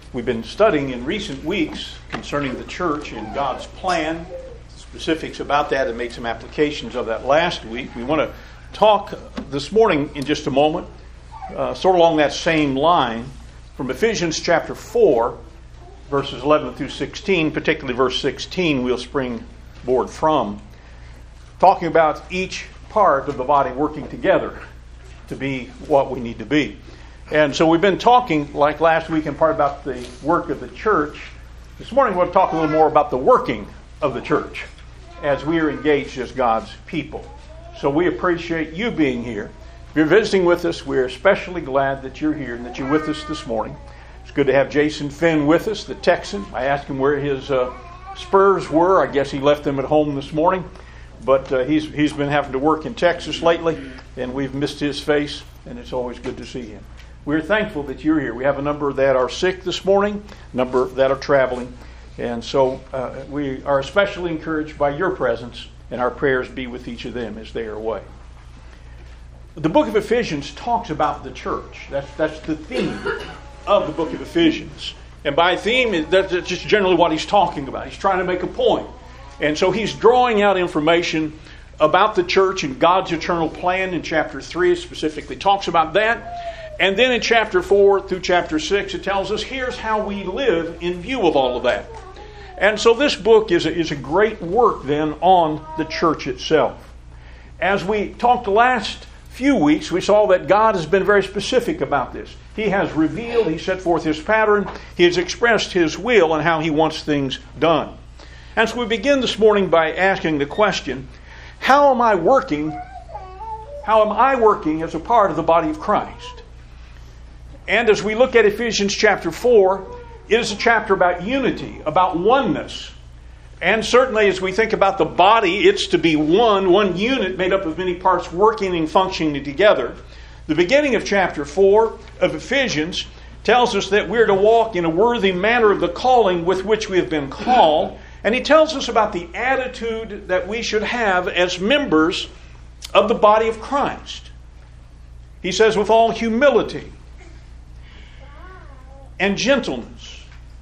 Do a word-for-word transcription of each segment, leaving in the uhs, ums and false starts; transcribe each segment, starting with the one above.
We've been studying in recent weeks concerning the church and God's plan, specifics about that, and made some applications of that last week. We want to talk this morning in just a moment, uh, sort of along that same line, from Ephesians chapter four, verses eleven through sixteen, particularly verse sixteen we'll springboard from, talking about each part of the body working together to be what we need to be. And so we've been talking, like last week, in part about the work of the church. This morning we'll talk a little more about the working of the church as we are engaged as God's people. So we appreciate you being here. If you're visiting with us, we're especially glad that you're here and that you're with us this morning. It's good to have Jason Finn with us, the Texan. I asked him where his uh, Spurs were. I guess he left them at home this morning. But uh, he's he's been having to work in Texas lately, and we've missed his face, and it's always good to see him. We're thankful that you're here. We have a number that are sick this morning, a number that are traveling, and so uh, we are especially encouraged by your presence, and our prayers be with each of them as they are away. The book of Ephesians talks about the church. That's that's the theme of the book of Ephesians. And by theme, that's just generally what he's talking about. He's trying to make a point. And so he's drawing out information about the church and God's eternal plan in chapter three. It specifically talks about that. And then in chapter four through chapter six, it tells us here's how we live in view of all of that. And so this book is a, is a great work then on the church itself. As we talked the last few weeks, we saw that God has been very specific about this. He has revealed, He set forth His pattern, He has expressed His will and how He wants things done. And so we begin this morning by asking the question, how am I working, how am I working as a part of the body of Christ? And as we look at Ephesians chapter four, it is a chapter about unity, about oneness. And certainly as we think about the body, it's to be one, one unit made up of many parts working and functioning together. The beginning of chapter four of Ephesians tells us that we're to walk in a worthy manner of the calling with which we have been called. And he tells us about the attitude that we should have as members of the body of Christ. He says, with all humility and gentleness,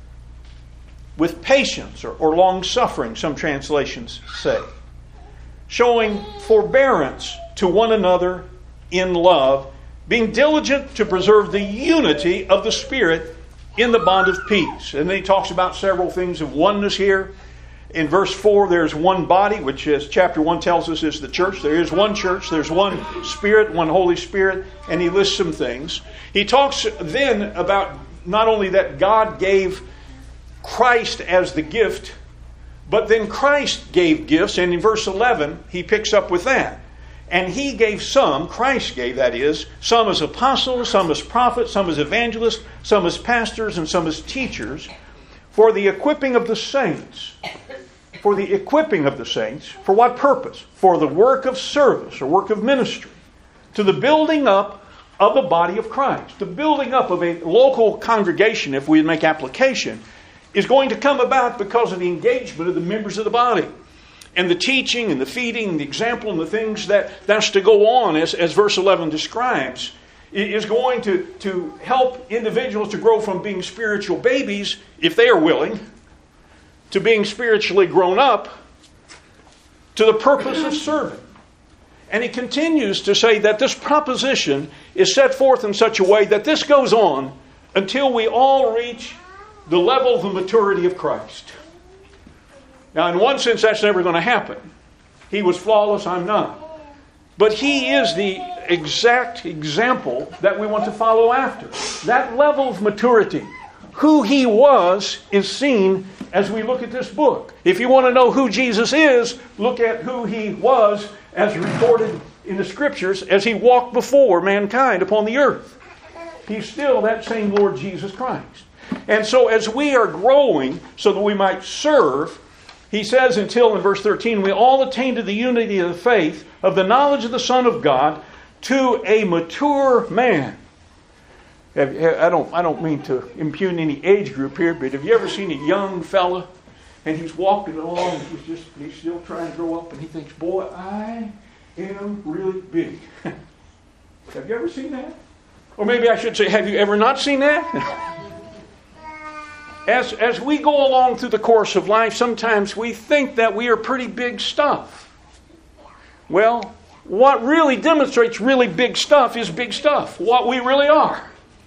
with patience or, or long-suffering, some translations say, showing forbearance to one another in love, being diligent to preserve the unity of the Spirit in the bond of peace. And then he talks about several things of oneness here. In verse four, there's one body, which as chapter one tells us is the church. There is one church, there's one Spirit, one Holy Spirit, and he lists some things. He talks then about not only that God gave Christ as the gift, but then Christ gave gifts, and in verse eleven, he picks up with that. And he gave some, Christ gave that is, some as apostles, some as prophets, some as evangelists, some as pastors, and some as teachers, for the equipping of the saints. For the equipping of the saints, for what purpose? For the work of service or work of ministry, to the building up of the body of Christ. The building up of a local congregation, if we make application, is going to come about because of the engagement of the members of the body. And the teaching and the feeding and the example and the things that that's to go on, as, as verse eleven describes, is going to, to help individuals to grow from being spiritual babies, if they are willing, to being spiritually grown up, to the purpose of serving. And he continues to say that this proposition is set forth in such a way that this goes on until we all reach the level of the maturity of Christ. Now, in one sense, that's never going to happen. He was flawless, I'm not. But he is the exact example that we want to follow after. That level of maturity, who he was, is seen as we look at this book. If you want to know who Jesus is, look at who he was as recorded in the Scriptures as he walked before mankind upon the earth. He's still that same Lord Jesus Christ. And so as we are growing so that we might serve, he says until in verse thirteen, we all attain to the unity of the faith, of the knowledge of the Son of God, to a mature man. I don't, I don't mean to impugn any age group here, but have you ever seen a young fella and he's walking along and he's just he's still trying to grow up and he thinks, boy, I am really big. Have you ever seen that? Or maybe I should say, have you ever not seen that? As, as we go along through the course of life, sometimes we think that we are pretty big stuff. Well, what really demonstrates really big stuff is big stuff, what we really are.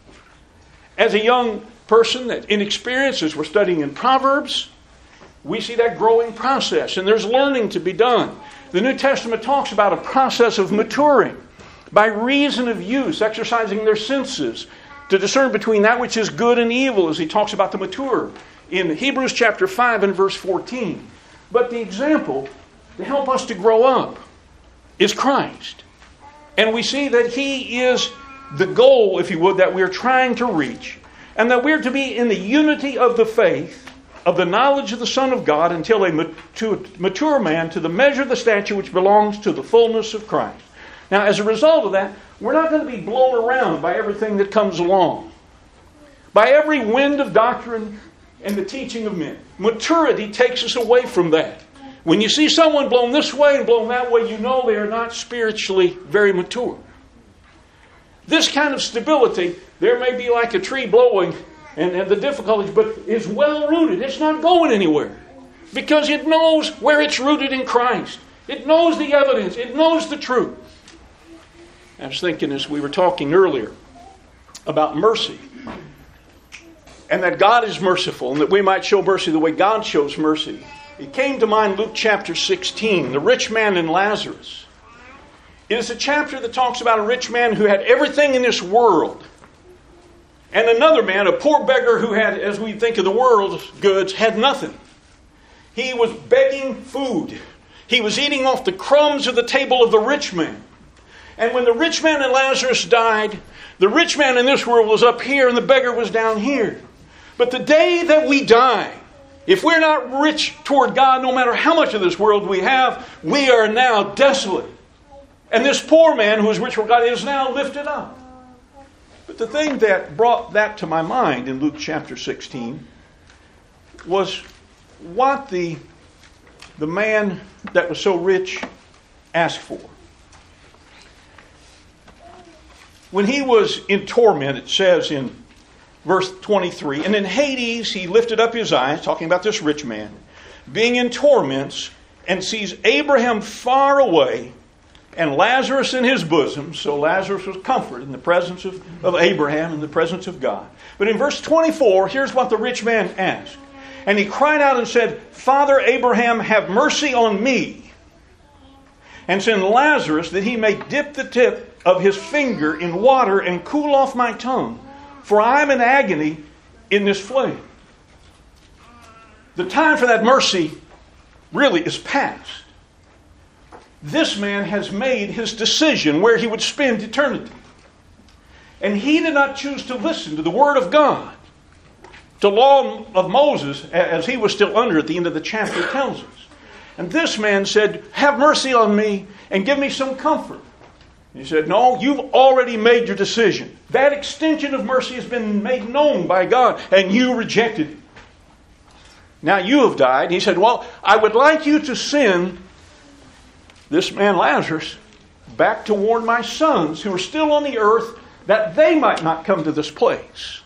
As a young person that inexperienced, as we're studying in Proverbs, we see that growing process, and there's learning to be done. The New Testament talks about a process of maturing by reason of use, exercising their senses to discern between that which is good and evil, as he talks about the mature in Hebrews chapter five and verse fourteen. But the example to help us to grow up is Christ. And we see that He is the goal, if you would, that we're trying to reach, and that we're to be in the unity of the faith, of the knowledge of the Son of God, until a mature man, to the measure of the stature which belongs to the fullness of Christ. Now, as a result of that, we're not going to be blown around by everything that comes along, by every wind of doctrine and the teaching of men. Maturity takes us away from that. When you see someone blown this way and blown that way, you know they are not spiritually very mature. This kind of stability, there may be like a tree blowing and, and the difficulties, but is well rooted. It's not going anywhere because it knows where it's rooted in Christ. It knows the evidence. It knows the truth. I was thinking as we were talking earlier about mercy, and that God is merciful, and that we might show mercy the way God shows mercy. It came to mind Luke chapter sixteen, the rich man and Lazarus. It is a chapter that talks about a rich man who had everything in this world, and another man, a poor beggar who had, as we think of the world's goods, had nothing. He was begging food. He was eating off the crumbs of the table of the rich man. And when the rich man and Lazarus died, the rich man in this world was up here and the beggar was down here. But the day that we die, if we're not rich toward God, no matter how much of this world we have, we are now desolate. And this poor man who is rich toward God is now lifted up. But the thing that brought that to my mind in Luke chapter sixteen was what the, the man that was so rich asked for. When he was in torment, it says in verse twenty-three, and in Hades he lifted up his eyes, talking about this rich man, being in torments, and sees Abraham far away, and Lazarus in his bosom. So Lazarus was comforted in the presence of, of Abraham, in the presence of God. But in verse twenty-four, here's what the rich man asked. And he cried out and said, Father Abraham, have mercy on me, and send Lazarus that he may dip the tip of his finger in water and cool off my tongue, for I am in agony in this flame. The time for that mercy really is past. This man has made his decision where he would spend eternity. And he did not choose to listen to the Word of God, to the law of Moses, as he was still under at the end of the chapter tells us. And this man said, have mercy on me and give me some comfort. He said, no, you've already made your decision. That extension of mercy has been made known by God, and you rejected it. Now you have died. He said, well, I would like you to send this man Lazarus back to warn my sons who are still on the earth that they might not come to this place.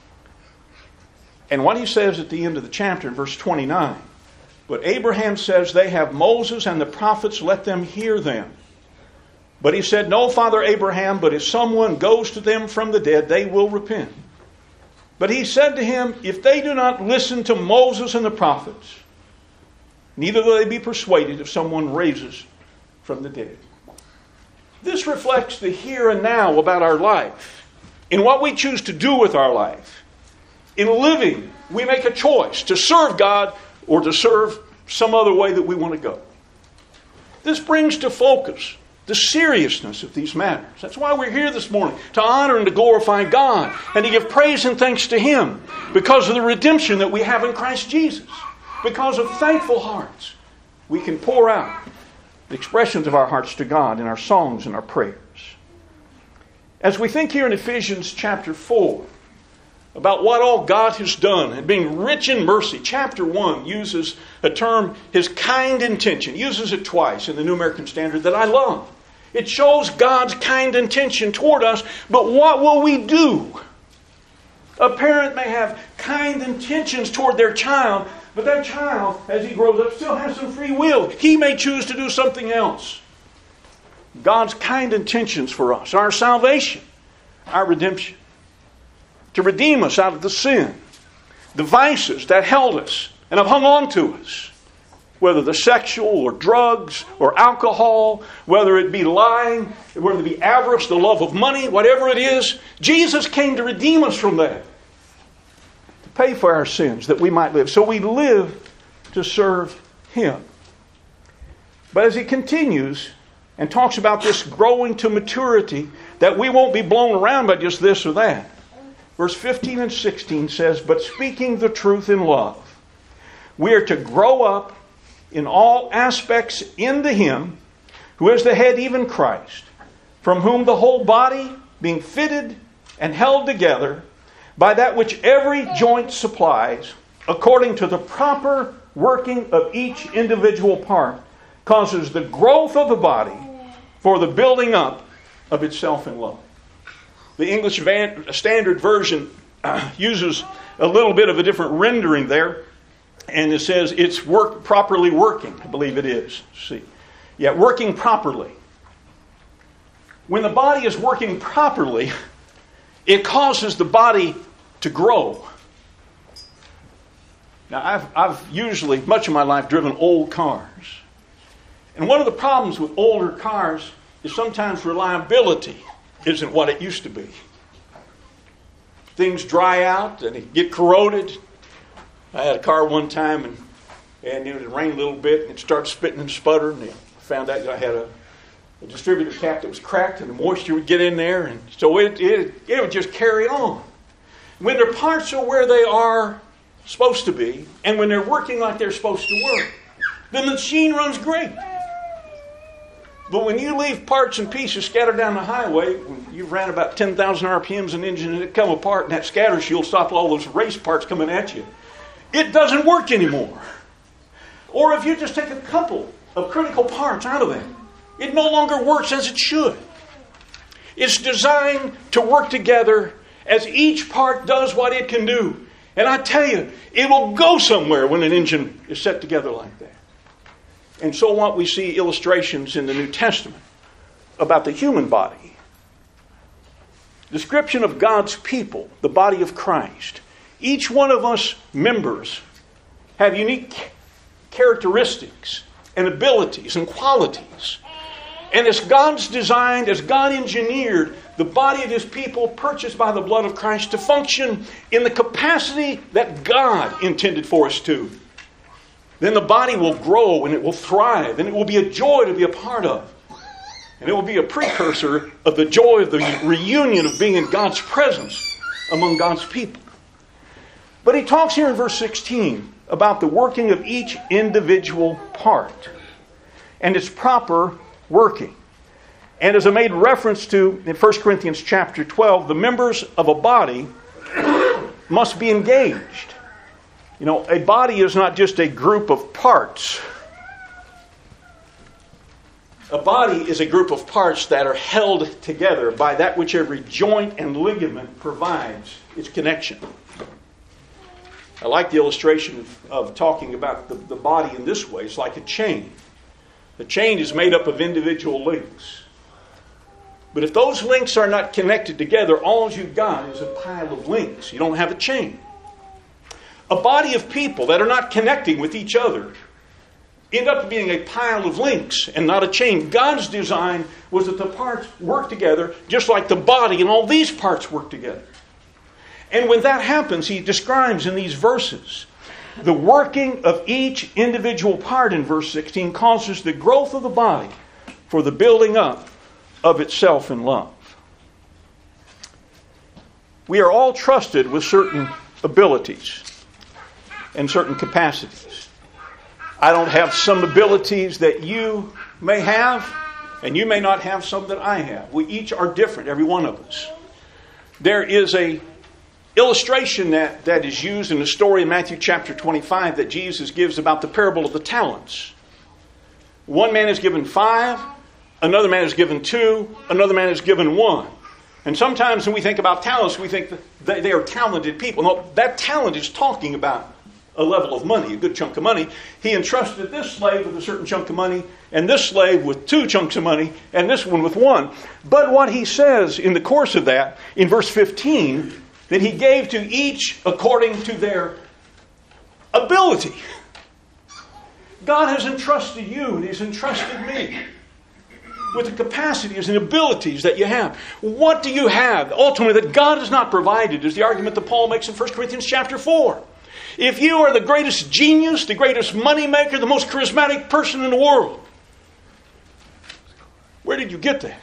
And what he says at the end of the chapter in verse twenty-nine, but Abraham says they have Moses and the prophets, let them hear them. But he said, no, Father Abraham, but if someone goes to them from the dead, they will repent. But he said to him, if they do not listen to Moses and the prophets, neither will they be persuaded if someone raises from the dead. This reflects the here and now about our life, in what we choose to do with our life. In living, we make a choice to serve God or to serve some other way that we want to go. This brings to focus the seriousness of these matters. That's why we're here this morning, to honor and to glorify God and to give praise and thanks to Him because of the redemption that we have in Christ Jesus. Because of thankful hearts, we can pour out the expressions of our hearts to God in our songs and our prayers. As we think here in Ephesians chapter four about what all God has done and being rich in mercy, chapter one uses a term, His kind intention, uses it twice in the New American Standard that I love. It shows God's kind intention toward us, but what will we do? A parent may have kind intentions toward their child, but that child, as he grows up, still has some free will. He may choose to do something else. God's kind intentions for us, our salvation, our redemption, to redeem us out of the sin, the vices that held us and have hung on to us, whether the sexual or drugs or alcohol, whether it be lying, whether it be avarice, the love of money, whatever it is. Jesus came to redeem us from that, to pay for our sins that we might live. So we live to serve Him. But as he continues and talks about this growing to maturity, that we won't be blown around by just this or that. Verse fifteen and sixteen says, "But speaking the truth in love, we are to grow up in all aspects into Him who is the head, even Christ, from whom the whole body, being fitted and held together by that which every joint supplies, according to the proper working of each individual part, causes the growth of the body for the building up of itself in love." The English Standard Version uses a little bit of a different rendering there. And it says it's work properly working. I believe it is. See, yeah, working properly. When the body is working properly, it causes the body to grow. Now, I've, I've usually, much of my life, driven old cars. And one of the problems with older cars is sometimes reliability isn't what it used to be. Things dry out and they get corroded. I had a car one time, and and it would rain a little bit, and it started spitting and sputtering. And I found out I had a, a distributor cap that was cracked, and the moisture would get in there, and so it, it it would just carry on. When their parts are where they are supposed to be, and when they're working like they're supposed to work, then the machine runs great. But when you leave parts and pieces scattered down the highway, when you've ran about ten thousand R P Ms an engine, and it come apart, and that scatter shield stop all those race parts coming at you, it doesn't work anymore. Or if you just take a couple of critical parts out of it, it no longer works as it should. It's designed to work together as each part does what it can do. And I tell you, it will go somewhere when an engine is set together like that. And so what we see illustrations in the New Testament about the human body. Description of God's people, the body of Christ. Each one of us members have unique characteristics and abilities and qualities. And as God's designed, as God engineered the body of His people purchased by the blood of Christ to function in the capacity that God intended for us to, then the body will grow and it will thrive and it will be a joy to be a part of. And it will be a precursor of the joy of the reunion of being in God's presence among God's people. But he talks here in verse sixteen about the working of each individual part and its proper working. And as I made reference to in First Corinthians chapter twelve, the members of a body must be engaged. You know, a body is not just a group of parts. A body is a group of parts that are held together by that which every joint and ligament provides its connection. I like the illustration of, of talking about the, the body in this way. It's like a chain. The chain is made up of individual links. But if those links are not connected together, all you've got is a pile of links. You don't have a chain. A body of people that are not connecting with each other end up being a pile of links and not a chain. God's design was that the parts work together just like the body and all these parts work together. And when that happens, he describes in these verses the working of each individual part in verse sixteen causes the growth of the body for the building up of itself in love. We are all trusted with certain abilities and certain capacities. I don't have some abilities that you may have, and you may not have some that I have. We each are different, every one of us. There is a illustration that, that is used in the story in Matthew chapter twenty-five that Jesus gives about the parable of the talents. One man is given five, another man is given two, another man is given one. And sometimes when we think about talents, we think that they are talented people. No, that talent is talking about a level of money, a good chunk of money. He entrusted this slave with a certain chunk of money, and this slave with two chunks of money, and this one with one. But what he says in the course of that, in verse fifteen, that he gave to each according to their ability. God has entrusted you, and He's entrusted me with the capacities and abilities that you have. What do you have? Ultimately, that God has not provided is the argument that Paul makes in First Corinthians chapter four. If you are the greatest genius, the greatest moneymaker, the most charismatic person in the world, where did you get that?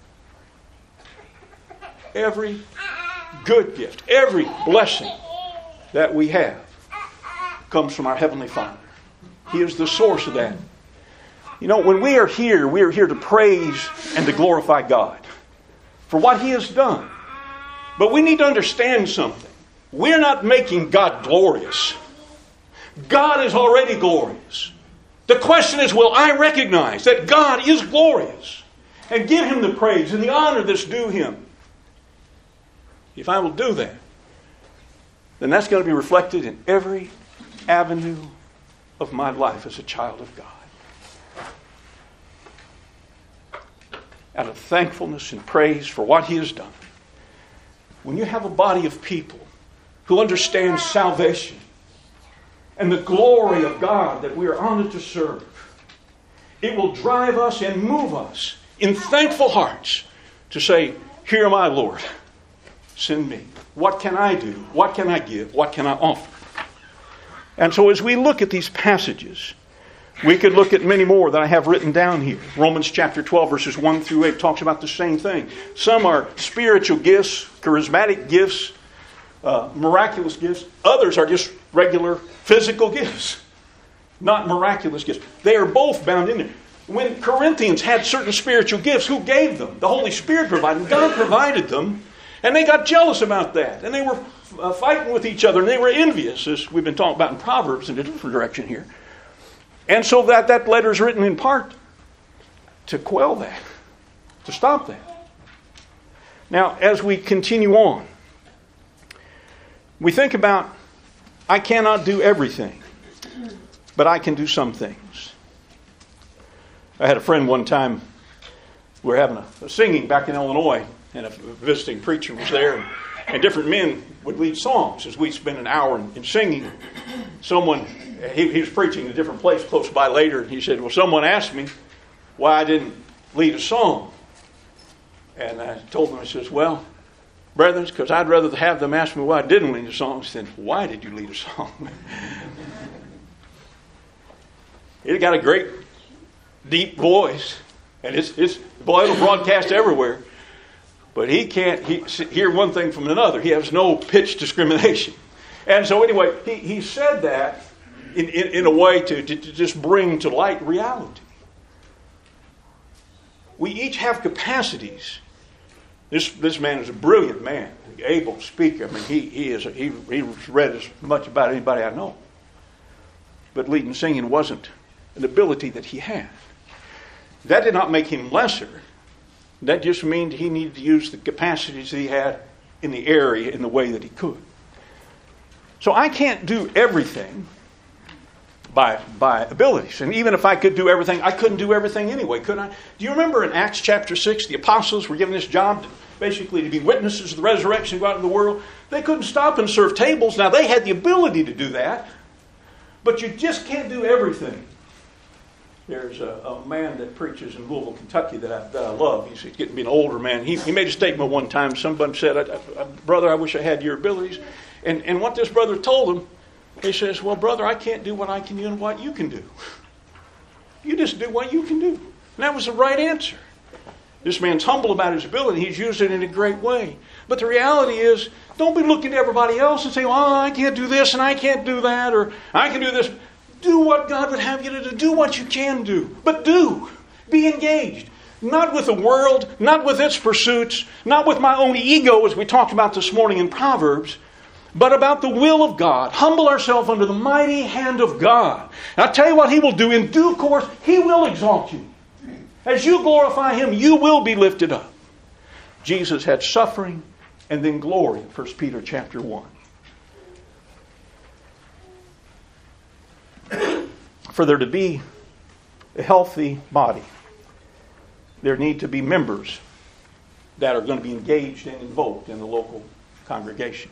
Every good gift, every blessing that we have comes from our Heavenly Father. He is the source of that. You know, when we are here, we are here to praise and to glorify God for what He has done. But we need to understand something. We're not making God glorious. God is already glorious. The question is, will I recognize that God is glorious and give Him the praise and the honor that's due Him? If I will do that, then that's going to be reflected in every avenue of my life as a child of God. Out of thankfulness and praise for what He has done. When you have a body of people who understand salvation and the glory of God that we are honored to serve, it will drive us and move us in thankful hearts to say, here am I, Lord. Send me. What can I do? What can I give? What can I offer? And so as we look at these passages, we could look at many more that I have written down here. Romans chapter twelve, verses one through eight talks about the same thing. Some are spiritual gifts, charismatic gifts, uh, miraculous gifts. Others are just regular physical gifts, not miraculous gifts. They are both bound in there. When Corinthians had certain spiritual gifts, who gave them? The Holy Spirit provided them. God provided them. And they got jealous about that. And they were uh, fighting with each other. And they were envious, as we've been talking about in Proverbs in a different direction here. And so that, that letter is written in part to quell that, to stop that. Now, as we continue on, we think about, I cannot do everything, but I can do some things. I had a friend one time, we were having a, a singing back in Illinois, and a visiting preacher was there, and, and different men would lead songs as we'd spend an hour in, in singing. Someone, he, he was preaching in a different place close by later, and he said, well, someone asked me why I didn't lead a song. And I told them, I says, well, brethren, because I'd rather have them ask me why I didn't lead a song than why did you lead a song? It got a great, deep voice, and it's, it's boy, it'll broadcast everywhere. But he can't he, hear one thing from another. He has no pitch discrimination. And so anyway, he, he said that in, in, in a way to, to, to just bring to light reality. We each have capacities. This this man is a brilliant man, able speaker. I mean, he he is a, he he's read as much about anybody I know. But leading and singing wasn't an ability that he had. That did not make him lesser. That just means he needed to use the capacities that he had in the area in the way that he could. So I can't do everything by by abilities. And even if I could do everything, I couldn't do everything anyway, couldn't I? Do you remember in Acts chapter six, the apostles were given this job to, basically to be witnesses of the resurrection, go out into the world? They couldn't stop and serve tables. Now, they had the ability to do that, but you just can't do everything. There's a, a man that preaches in Louisville, Kentucky that I, that I love. He's getting to be an older man. He, he made a statement one time. Somebody said, I, I, brother, I wish I had your abilities. And, and what this brother told him, he says, well, brother, I can't do what I can do and what you can do. You just do what you can do. And that was the right answer. This man's humble about his ability. He's used it in a great way. But the reality is, don't be looking at everybody else and say, well, I can't do this and I can't do that, or I can do this. Do what God would have you to do. Do what you can do. But do. Be engaged. Not with the world, not with its pursuits, not with my own ego as we talked about this morning in Proverbs, but about the will of God. Humble ourselves under the mighty hand of God. And I'll tell you what He will do. In due course, He will exalt you. As you glorify Him, you will be lifted up. Jesus had suffering and then glory in First Peter chapter one. For there to be a healthy body, there need to be members that are going to be engaged and involved in the local congregation.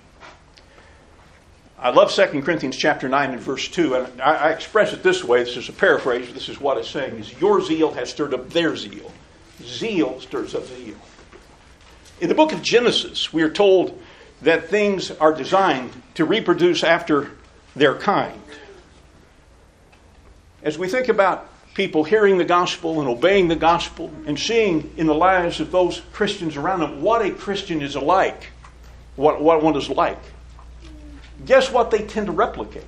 I love Second Corinthians chapter nine and verse two, and I, I express it this way. This is a paraphrase, but this is what it's saying, is your zeal has stirred up their zeal. Zeal stirs up zeal. In the book of Genesis, we are told that things are designed to reproduce after their kind. As we think about people hearing the gospel and obeying the gospel and seeing in the lives of those Christians around them what a Christian is like, what, what one is like, guess what they tend to replicate?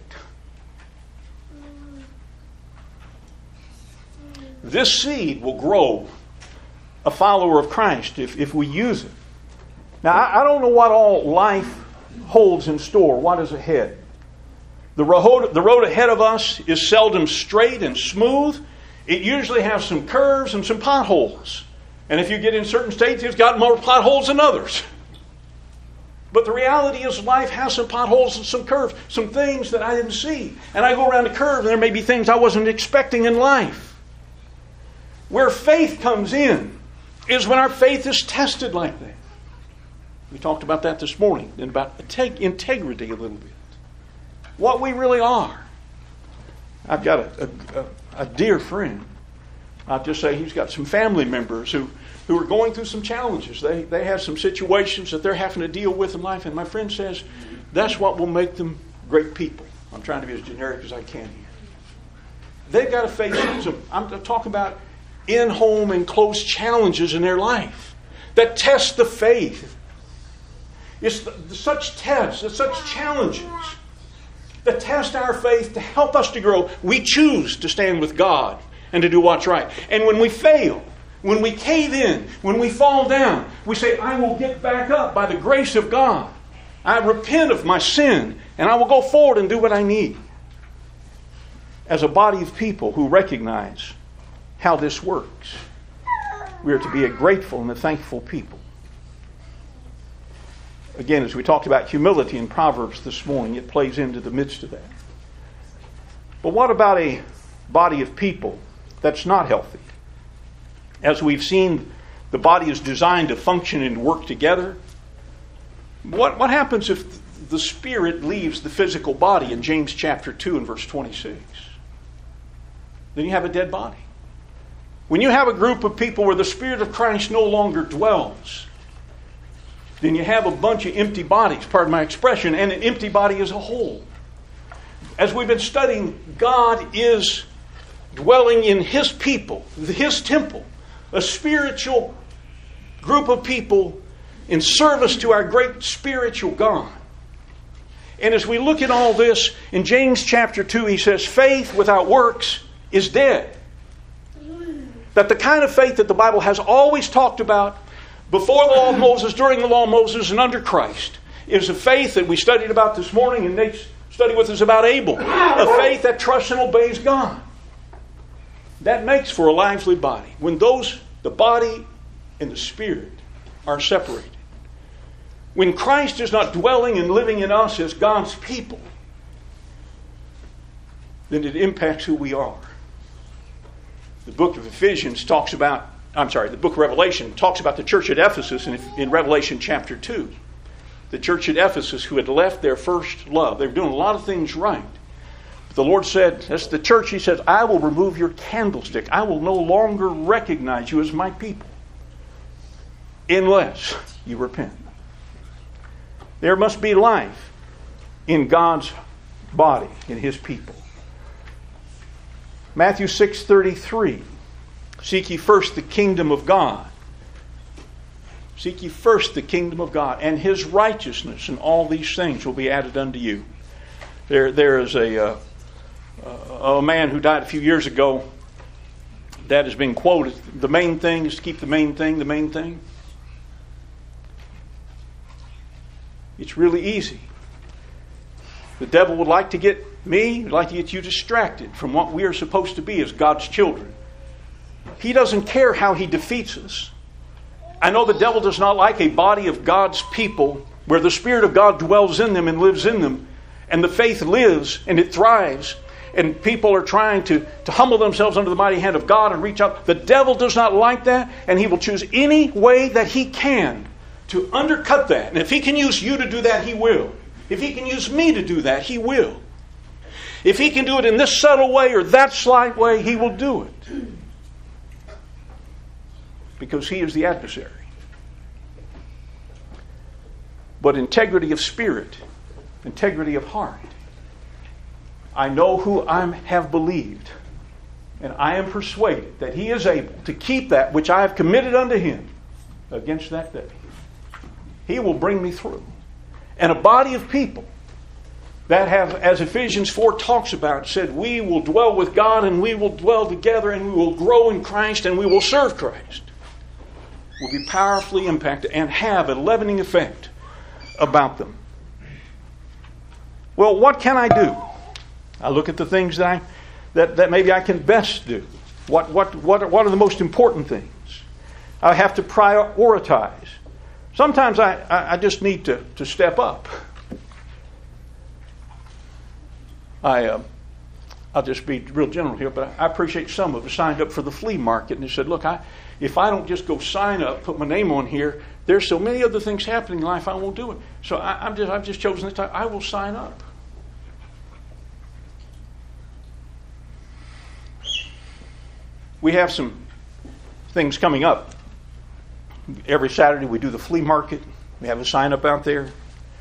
This seed will grow a follower of Christ if, if we use it. Now, I, I don't know what all life holds in store, what is ahead. The road, the road ahead of us is seldom straight and smooth. It usually has some curves and some potholes. And if you get in certain states, it's got more potholes than others. But the reality is life has some potholes and some curves, some things that I didn't see. And I go around the curve and there may be things I wasn't expecting in life. Where faith comes in is when our faith is tested like that. We talked about that this morning, and about integrity a little bit. What we really are. I've got a, a, a dear friend. I'll just say he's got some family members who, who are going through some challenges. They, they have some situations that they're having to deal with in life. And my friend says, that's what will make them great people. I'm trying to be as generic as I can here. They've got to face some, I'm talking about in-home and close challenges in their life that test the faith. It's the, such tests, it's such challenges that test our faith to help us to grow. We choose to stand with God and to do what's right. And when we fail, when we cave in, when we fall down, we say, I will get back up by the grace of God. I repent of my sin, and I will go forward and do what I need. As a body of people who recognize how this works, we are to be a grateful and a thankful people. Again, as we talked about humility in Proverbs this morning, it plays into the midst of that. But what about a body of people that's not healthy? As we've seen, the body is designed to function and work together. What, what happens if the spirit leaves the physical body in James chapter two and verse twenty-six? Then you have a dead body. When you have a group of people where the Spirit of Christ no longer dwells, then you have a bunch of empty bodies, pardon my expression, and an empty body as a whole. As we've been studying, God is dwelling in His people, His temple, a spiritual group of people in service to our great spiritual God. And as we look at all this, in James chapter two, he says, faith without works is dead. That the kind of faith that the Bible has always talked about before the law of Moses, during the law of Moses, and under Christ, is a faith that we studied about this morning, and Nate's study with us about Abel. A faith that trusts and obeys God. That makes for a lively body. When those, the body and the spirit, are separated. When Christ is not dwelling and living in us as God's people, then it impacts who we are. The book of Ephesians talks about I'm sorry, the book of Revelation talks about the church at Ephesus in, in Revelation chapter two. The church at Ephesus who had left their first love. They were doing a lot of things right. But the Lord said, that's the church, He says, I will remove your candlestick. I will no longer recognize you as my people unless you repent. There must be life in God's body, in His people. Matthew six thirty-three. Seek ye first the kingdom of God. Seek ye first the kingdom of God and His righteousness, and all these things will be added unto you. There, there is a, uh, a man who died a few years ago that has been quoted. The main thing is to keep the main thing the main thing. It's really easy. The devil would like to get me, would like to get you distracted from what we are supposed to be as God's children. He doesn't care how he defeats us. I know the devil does not like a body of God's people where the Spirit of God dwells in them and lives in them, and the faith lives and it thrives, and people are trying to, to humble themselves under the mighty hand of God and reach out. The devil does not like that, and he will choose any way that he can to undercut that. And if he can use you to do that, he will. If he can use me to do that, he will. If he can do it in this subtle way or that slight way, he will do it. Because he is the adversary. But integrity of spirit, integrity of heart. I know who I have believed, and I am persuaded that he is able to keep that which I have committed unto him against that day. He will bring me through. And a body of people that have, as Ephesians four talks about, said, we will dwell with God and we will dwell together and we will grow in Christ and we will serve Christ, will be powerfully impacted and have a leavening effect about them. Well, what can I do? I look at the things that I, that, that maybe I can best do. What, what, what, what are the most important things? I have to prioritize. Sometimes I, I, I just need to, to step up. I, uh, I'll just be real general here, but I appreciate some of us signed up for the flea market and they said, look, I, if I don't just go sign up, put my name on here, there's so many other things happening in life, I won't do it. So I, I'm just, I've just chosen this time. I will sign up. We have some things coming up. Every Saturday we do the flea market. We have a sign up out there.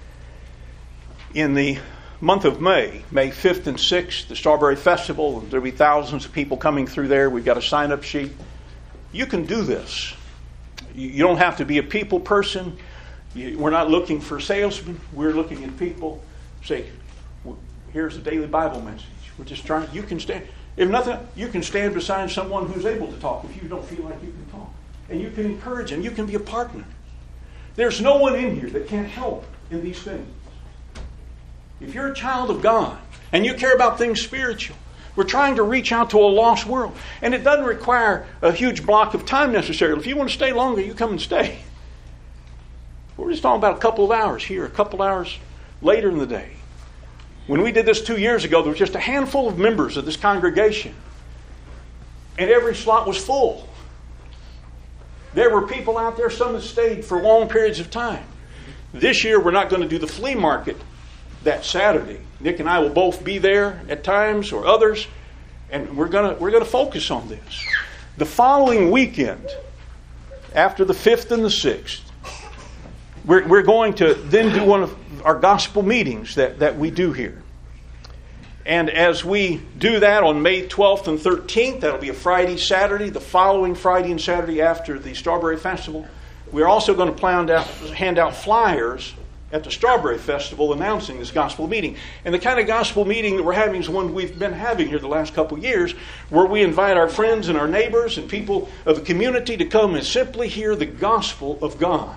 In the month of May, May fifth and sixth, the Strawberry Festival, there'll be thousands of people coming through there. We've got a sign up sheet. You can do this. You don't have to be a people person. We're not looking for salesmen. We're looking at people. Say, here's the daily Bible message. We're just trying. You can stand. If nothing, you can stand beside someone who's able to talk if you don't feel like you can talk. And you can encourage them. You can be a partner. There's no one in here that can't help in these things. If you're a child of God and you care about things spiritual, we're trying to reach out to a lost world. And it doesn't require a huge block of time necessarily. If you want to stay longer, you come and stay. We're just talking about a couple of hours here, a couple of hours later in the day. When we did this two years ago, there was just a handful of members of this congregation. And every slot was full. There were people out there, some that stayed for long periods of time. This year, we're not going to do the flea market that Saturday. Nick and I will both be there at times or others, and we're going to we're going to focus on this. The following weekend, after the fifth and the sixth, we're, we're going to then do one of our gospel meetings that, that we do here. And as we do that on May twelfth and thirteenth, that'll be a Friday, Saturday, the following Friday and Saturday after the Strawberry Festival, we're also going to plan to hand out flyers at the Strawberry Festival announcing this gospel meeting. And the kind of gospel meeting that we're having is one we've been having here the last couple of years, where we invite our friends and our neighbors and people of the community to come and simply hear the gospel of God.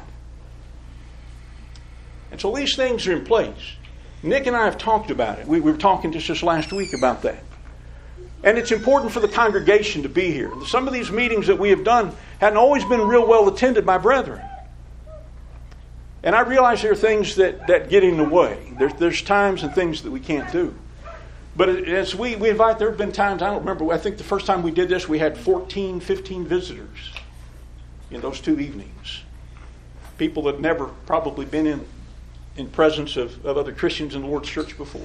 And so these things are in place. Nick and I have talked about it. We, we were talking just this last week about that. And it's important for the congregation to be here. Some of these meetings that we have done hadn't always been real well attended by brethren. And I realize there are things that, that get in the way. There's, there's times and things that we can't do. But as we, we invite, there have been times, I don't remember, I think the first time we did this, we had fourteen, fifteen visitors in those two evenings. People that had never probably been in, in presence of, of other Christians in the Lord's church before.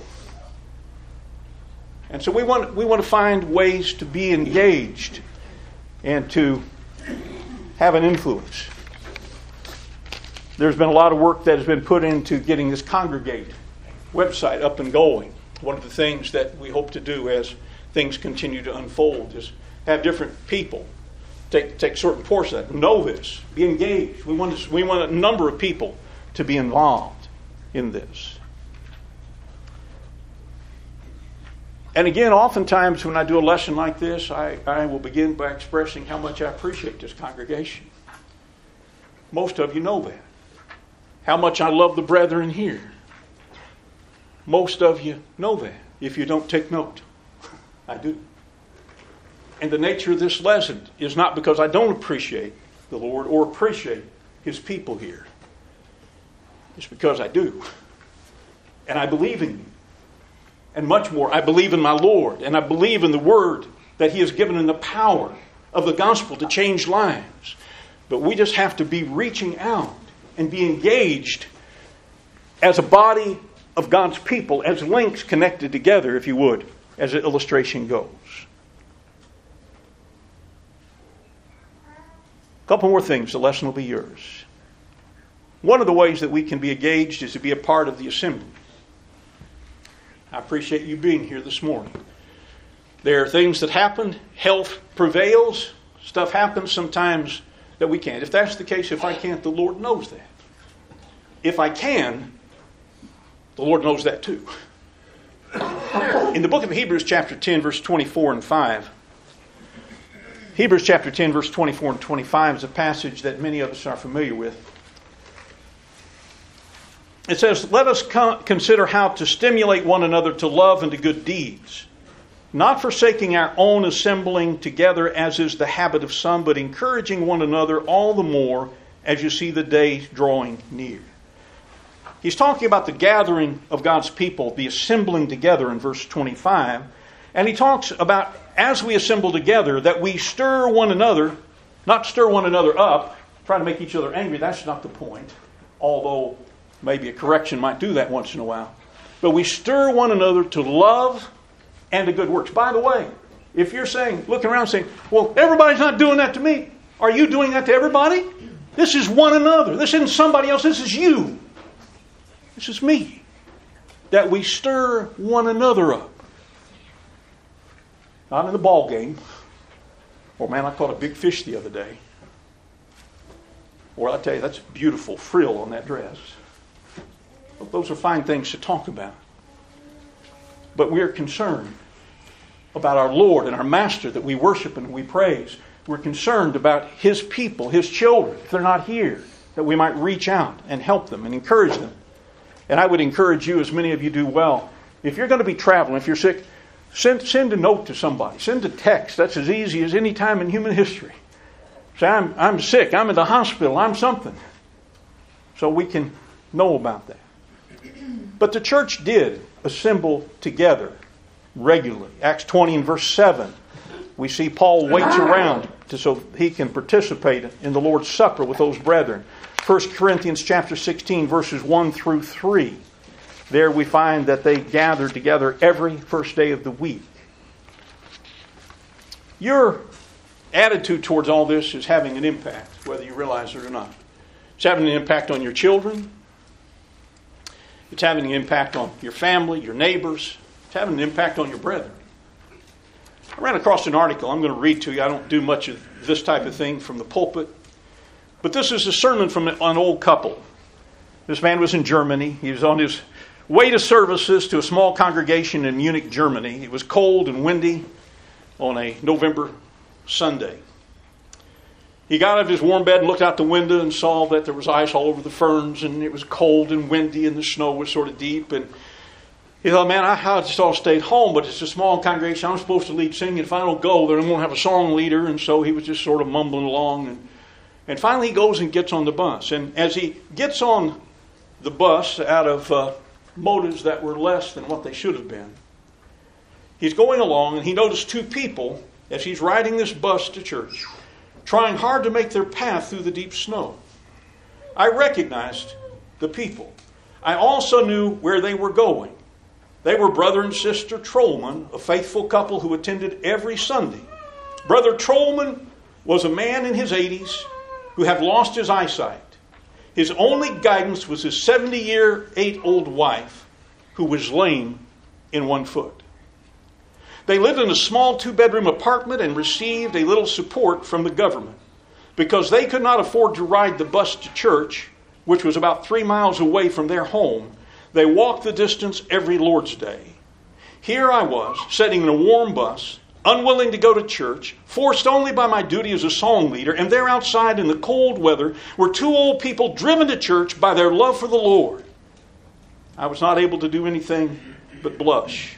And so we want, we want to find ways to be engaged and to have an influence. There's been a lot of work that has been put into getting this Congregate website up and going. One of the things that we hope to do as things continue to unfold is have different people take take certain portions of that, know this, be engaged. We want to, we want a number of people to be involved in this. And again, oftentimes when I do a lesson like this, I, I will begin by expressing how much I appreciate this congregation. Most of you know that. How much I love the brethren here. Most of you know that. If you don't take note, I do. And the nature of this lesson is not because I don't appreciate the Lord or appreciate His people here? It's because I do. And I believe in you. And much more, I believe in my Lord. And I believe in the Word that He has given in the power of the gospel to change lives. But we just have to be reaching out and be engaged as a body of God's people, as links connected together, if you would, as the illustration goes. A couple more things, the lesson will be yours. One of the ways that we can be engaged is to be a part of the assembly. I appreciate you being here this morning. There are things that happen. Health prevails. Stuff happens sometimes that we can't. If that's the case, if I can't, the Lord knows that. If I can, the Lord knows that too. In the book of Hebrews chapter ten, verse twenty-four and five, Hebrews chapter ten, verse twenty-four and twenty-five is a passage that many of us are familiar with. It says, "Let us consider how to stimulate one another to love and to good deeds, not forsaking our own assembling together as is the habit of some, but encouraging one another all the more as you see the day drawing near." He's talking about the gathering of God's people, the assembling together in verse twenty-five. And he talks about, as we assemble together, that we stir one another, not stir one another up, try to make each other angry. That's not the point. Although maybe a correction might do that once in a while. But we stir one another to love and to good works. By the way, if you're saying, looking around saying, well, everybody's not doing that to me. Are you doing that to everybody? This is one another. This isn't somebody else. This is you. This is me. That we stir one another up. Not in the ball game. Or, man, I caught a big fish the other day. Or I tell you, that's a beautiful frill on that dress. Well, those are fine things to talk about. But we are concerned about our Lord and our Master that we worship and we praise. We're concerned about His people, His children, if they're not here, that we might reach out and help them and encourage them. And I would encourage you, as many of you do well, if you're going to be traveling, if you're sick, send, send a note to somebody. Send a text. That's as easy as any time in human history. Say, I'm, I'm sick. I'm in the hospital. I'm something. So we can know about that. But the church did assemble together regularly. Acts twenty and verse seven. We see Paul waits around to, so he can participate in the Lord's Supper with those brethren. First Corinthians chapter sixteen, verses one through three. There we find that they gathered together every first day of the week. Your attitude towards all this is having an impact, whether you realize it or not. It's having an impact on your children. It's having an impact on your family, your neighbors. It's having an impact on your brethren. I ran across an article I'm going to read to you. I don't do much of this type of thing from the pulpit. But this is a sermon from an old couple. This man was in Germany. He was on his way to services to a small congregation in Munich, Germany. It was cold and windy on a November Sunday. He got out of his warm bed and looked out the window and saw that there was ice all over the ferns, and it was cold and windy, and the snow was sort of deep. And he thought, man, I, I just ought to stay at home, but it's a small congregation. I'm supposed to lead singing. If I don't go, then I'm going to have a song leader. And so he was just sort of mumbling along. And, and finally he goes and gets on the bus. And as he gets on the bus out of uh, motives that were less than what they should have been, he's going along, and he noticed two people as he's riding this bus to church, trying hard to make their path through the deep snow. I recognized the people. I also knew where they were going. They were brother and sister Trollman, a faithful couple who attended every Sunday. Brother Trollman was a man in his eighties who had lost his eyesight. His only guidance was his seventy-year-old wife, who was lame in one foot. They lived in a small two-bedroom apartment and received a little support from the government. Because they could not afford to ride the bus to church, which was about three miles away from their home, they walked the distance every Lord's Day. Here I was, sitting in a warm bus, unwilling to go to church, forced only by my duty as a song leader, and there outside in the cold weather were two old people driven to church by their love for the Lord. I was not able to do anything but blush,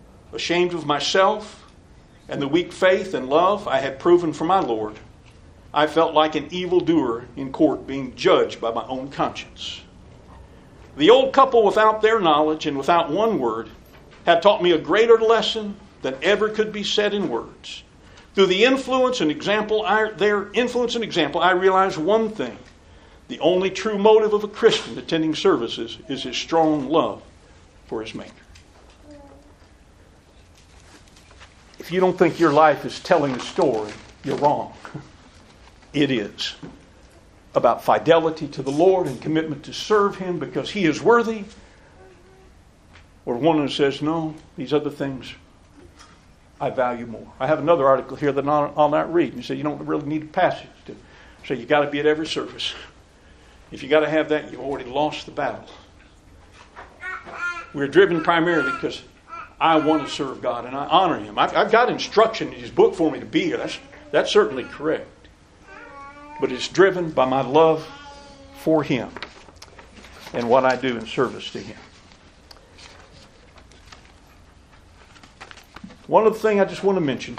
ashamed of myself and the weak faith and love I had proven for my Lord. I felt like an evildoer in court being judged by my own conscience. The old couple, without their knowledge and without one word, had taught me a greater lesson than ever could be said in words. Through the influence and example, I, their influence and example, I realized one thing. The only true motive of a Christian attending services is his strong love for his Maker. If you don't think your life is telling a story, you're wrong. It is about fidelity to the Lord and commitment to serve Him because He is worthy. Or one who says, no, these other things I value more. I have another article here that I'll, I'll not read. You say you don't really need a passage to say you got to be at every service. If you got to have that, you've already lost the battle. We're driven primarily because I want to serve God and I honor Him. I've, I've got instruction in His book for me to be here. That's, that's certainly correct. But it's driven by my love for Him and what I do in service to Him. One other thing I just want to mention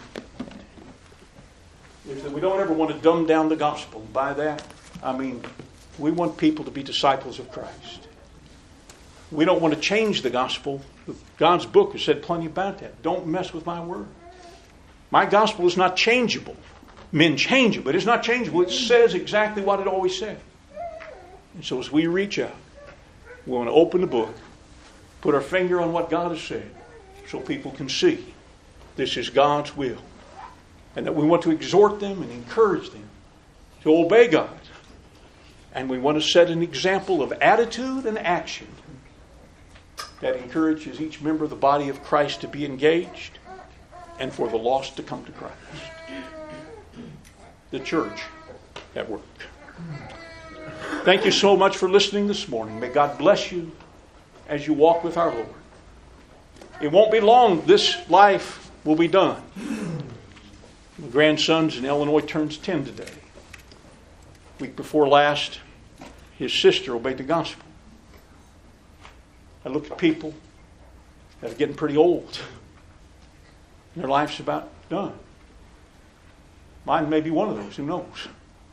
is that we don't ever want to dumb down the gospel. By that, I mean we want people to be disciples of Christ. We don't want to change the gospel. God's book has said plenty about that. Don't mess with my word. My gospel is not changeable. Men change it, but it's not changeable. It says exactly what it always said. And so as we reach out, we want to open the book, put our finger on what God has said, so people can see this is God's will. And that we want to exhort them and encourage them to obey God. And we want to set an example of attitude and action that encourages each member of the body of Christ to be engaged and for the lost to come to Christ. The church at work. Thank you so much for listening this morning. May God bless you as you walk with our Lord. It won't be long. This life will be done. My grandson's in Illinois turns ten today. Week before last, his sister obeyed the gospel. I look at people that are getting pretty old. Their life's about done. Mine may be one of those, who knows?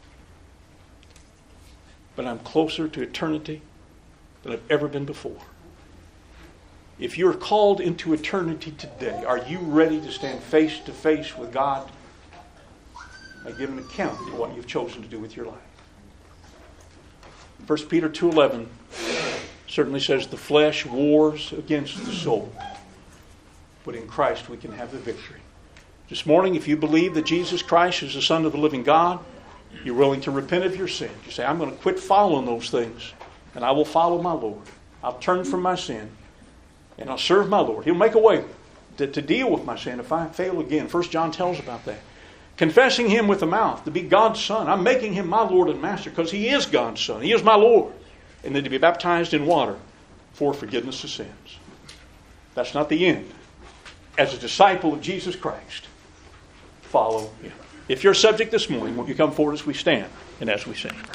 But I'm closer to eternity than I've ever been before. If you're called into eternity today, are you ready to stand face to face with God and give an account for what you've chosen to do with your life? First Peter two eleven certainly says the flesh wars against the soul, but in Christ we can have the victory. This morning, if you believe that Jesus Christ is the Son of the living God, you're willing to repent of your sins. You say, I'm going to quit following those things, and I will follow my Lord. I'll turn from my sin, and I'll serve my Lord. He'll make a way to, to deal with my sin if I fail again. First John tells about that. Confessing Him with the mouth, to be God's Son. I'm making Him my Lord and Master because He is God's Son. He is my Lord. And then to be baptized in water for forgiveness of sins. That's not the end. As a disciple of Jesus Christ, follow Him. If you're a subject this morning, won't you come forward as we stand and as we sing?